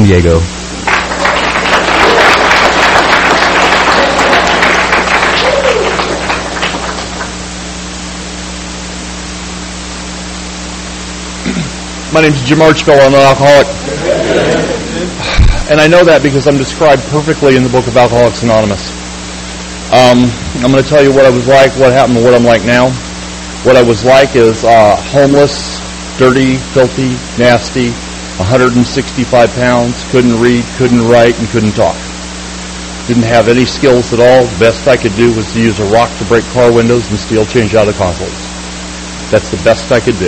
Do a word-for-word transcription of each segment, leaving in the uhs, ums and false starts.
Diego. My name is Jim Archibald. I'm an alcoholic. And I know that because I'm described perfectly in the book of Alcoholics Anonymous. Um, I'm going to tell you what I was like, what happened, and what I'm like now. What I was like is uh, homeless, dirty, filthy, nasty, one hundred sixty-five pounds, couldn't read, couldn't write, and couldn't talk. Didn't have any skills at all. The best I could do was to use a rock to break car windows and steal change out of consoles. That's the best I could do.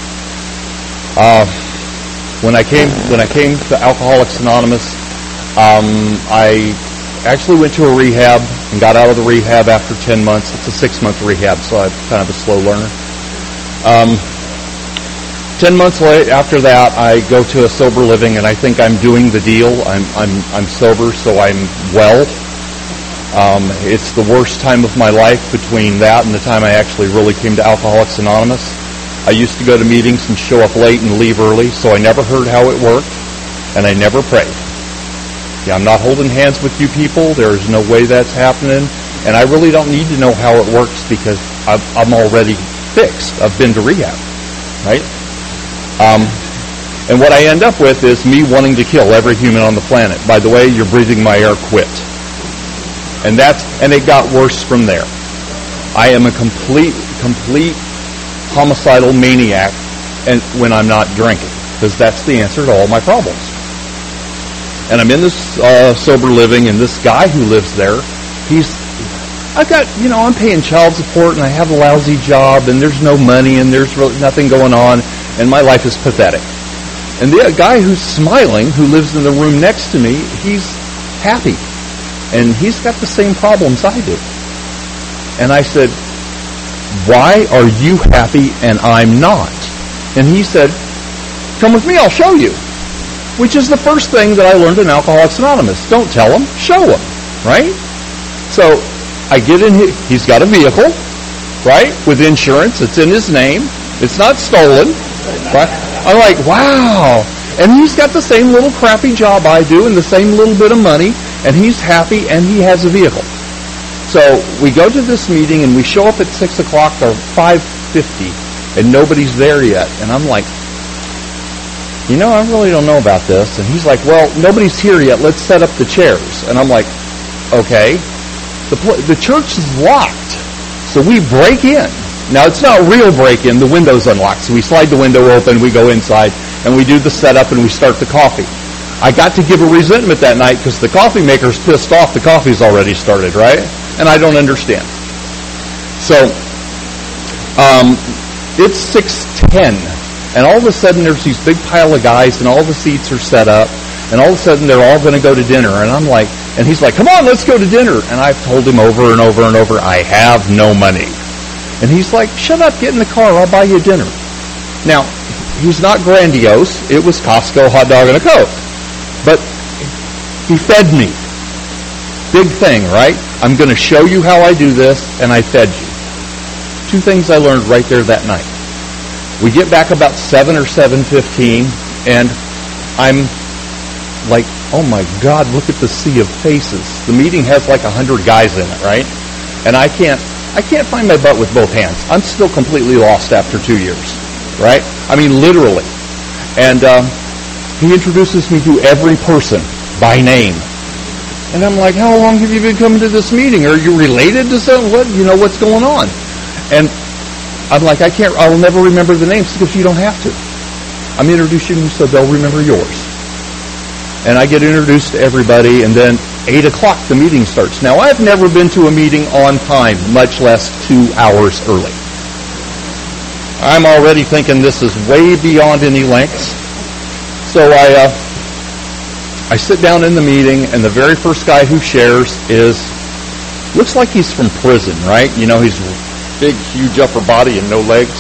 Uh, when I came when I came to Alcoholics Anonymous, um, I actually went to a rehab and got out of the rehab after ten months. It's a six-month rehab, so I'm kind of a slow learner. Um, ten months late after that, I go to a sober living, and I think I'm doing the deal. I'm I'm I'm sober, so I'm well. Um, it's the worst time of my life between that and the time I actually really came to Alcoholics Anonymous. I used to go to meetings and show up late and leave early, so I never heard how it worked, and I never prayed. Yeah, I'm not holding hands with you people. There's no way that's happening, and I really don't need to know how it works because I'm, I'm already fixed. I've been to rehab, right? Um, and what I end up with is me wanting to kill every human on the planet. By the way, you're breathing my air, quit. And that's and it got worse from there. I am a complete, complete homicidal maniac, and when I'm not drinking, because that's the answer to all my problems. And I'm in this uh, sober living, and this guy who lives there, he's, I've got, you know, I'm paying child support, and I have a lousy job, and there's no money, and there's really nothing going on, and my life is pathetic. And the guy who's smiling, who lives in the room next to me, he's happy, and he's got the same problems I do. And I said, why are you happy and I'm not? And he said, come with me, I'll show you. Which is the first thing that I learned in Alcoholics Anonymous. Don't tell him, show him, right? So I get in, his, he's got a vehicle, right, with insurance. It's in his name. It's not stolen, right? I'm like, wow. And he's got the same little crappy job I do and the same little bit of money, and he's happy and he has a vehicle. So we go to this meeting and we show up at six o'clock or five fifty, and nobody's there yet. And I'm like, you know, I really don't know about this. And he's like, well, nobody's here yet. Let's set up the chairs. And I'm like, okay. The pl- the church is locked. So we break in. Now, it's not a real break-in. The window's unlocked. So we slide the window open, we go inside, and we do the setup, and we start the coffee. I got to give a resentment that night because the coffee maker's pissed off. The coffee's already started, right? And I don't understand. So, um, it's six ten, and all of a sudden there's these big pile of guys, and all the seats are set up, and all of a sudden they're all going to go to dinner, and I'm like, and he's like, come on, let's go to dinner. And I've told him over and over and over, I have no money. And he's like, shut up, get in the car, I'll buy you dinner. Now, he's not grandiose. It was Costco, hot dog, and a Coke. But he fed me. Big thing, right? I'm going to show you how I do this, and I fed you. Two things I learned right there that night. We get back about seven or seven fifteen, and I'm like, oh my God, look at the sea of faces. The meeting has like a hundred guys in it, right? And I can't, I can't find my butt with both hands. I'm still completely lost after two years, right? I mean, literally. And um, he introduces me to every person by name. And I'm like, how long have you been coming to this meeting? Are you related to someone? What, you know, what's going on? And I'm like, I can't, I'll never remember the names because you don't have to. I'm introducing you so they'll remember yours. And I get introduced to everybody, and then eight o'clock the meeting starts. Now, I've never been to a meeting on time, much less two hours early. I'm already thinking this is way beyond any lengths. So I, uh, I sit down in the meeting, and the very first guy who shares is, looks like he's from prison, right? You know, he's big, huge upper body and no legs.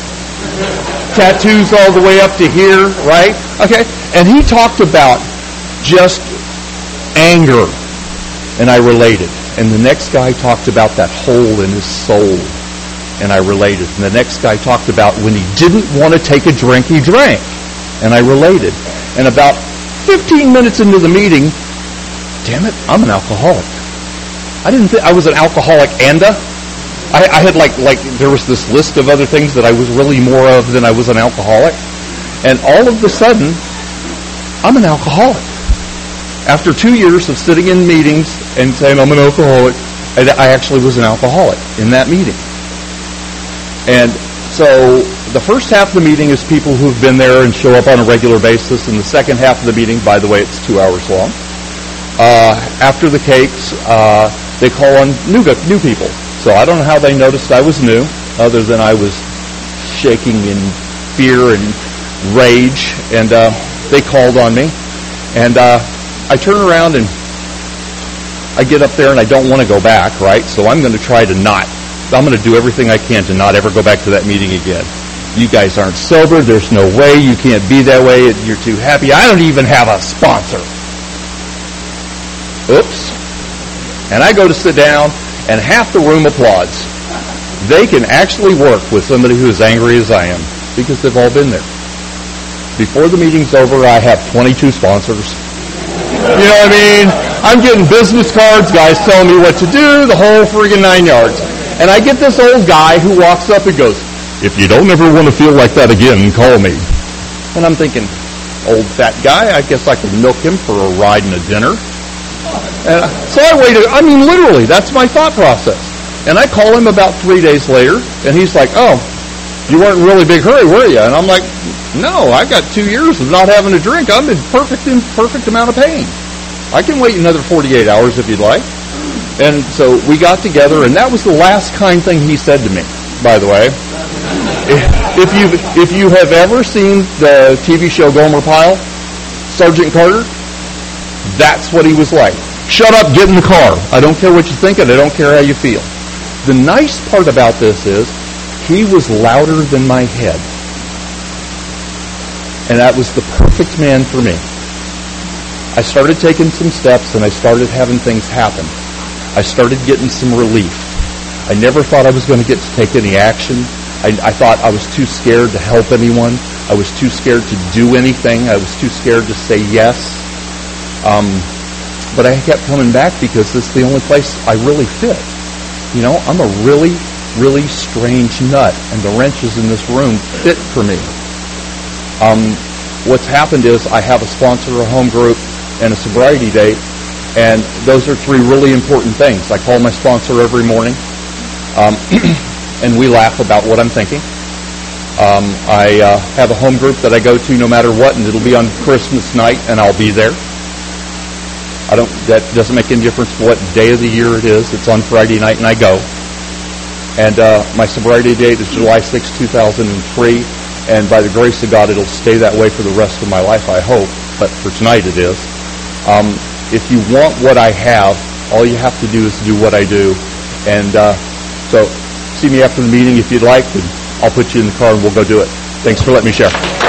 Tattoos all the way up to here, right? Okay. And he talked about just anger, and I related. And the next guy talked about that hole in his soul, and I related. And the next guy talked about when he didn't want to take a drink, he drank, and I related. And about fifteen minutes into the meeting, damn it, I'm an alcoholic. I didn't think I was an alcoholic and a. I, I had like, like, there was this list of other things that I was really more of than I was an alcoholic. And all of a sudden, I'm an alcoholic. After two years of sitting in meetings and saying I'm an alcoholic, I actually was an alcoholic in that meeting. And so the first half of the meeting is people who've been there and show up on a regular basis. And the second half of the meeting, by the way, it's two hours long. Uh, after the cakes, uh, they call on new new people. So I don't know how they noticed I was new, other than I was shaking in fear and rage. And uh, they called on me. And uh, I turn around and I get up there and I don't want to go back, right? So I'm going to try to not. I'm going to do everything I can to not ever go back to that meeting again. You guys aren't sober. There's no way. You can't be that way. You're too happy. I don't even have a sponsor. Oops. And I go to sit down, and half the room applauds. They can actually work with somebody who is angry as I am, because they've all been there. Before the meeting's over, I have twenty-two sponsors. You know what I mean? I'm getting business cards, guys telling me what to do, the whole friggin' nine yards. And I get this old guy who walks up and goes, "If you don't ever want to feel like that again, call me." And I'm thinking, old fat guy, I guess I could milk him for a ride and a dinner. And so I waited. I mean, literally, that's my thought process. And I call him about three days later, and he's like, "Oh, you weren't in a really big hurry, were you?" And I'm like, "No, I got two years of not having a drink. I'm in perfect, in perfect amount of pain. I can wait another forty-eight hours if you'd like." And so we got together, and that was the last kind thing he said to me, by the way. If you if you have ever seen the T V show Gomer Pyle, Sergeant Carter, that's what he was like. "Shut up, get in the car. I don't care what you think, and I don't care how you feel." The nice part about this is he was louder than my head. And that was the perfect man for me. I started taking some steps, and I started having things happen. I started getting some relief. I never thought I was going to get to take any action. I, I thought I was too scared to help anyone. I was too scared to do anything. I was too scared to say yes. Um, but I kept coming back because this is the only place I really fit. You know, I'm a really, really strange nut, and the wrenches in this room fit for me. Um, what's happened is I have a sponsor, a home group, and a sobriety date, and those are three really important things. I call my sponsor every morning, um, and we laugh about what I'm thinking. Um, I uh, have a home group that I go to no matter what, and it'll be on Christmas night, and I'll be there. I don't. That doesn't make any difference what day of the year it is. It's on Friday night, and I go. And uh, my sobriety date is July sixth, two thousand three, and by the grace of God, it'll stay that way for the rest of my life, I hope. But for tonight, it is. Um, if you want what I have, all you have to do is do what I do. And uh, so, see me after the meeting if you'd like, and I'll put you in the car and we'll go do it. Thanks for letting me share.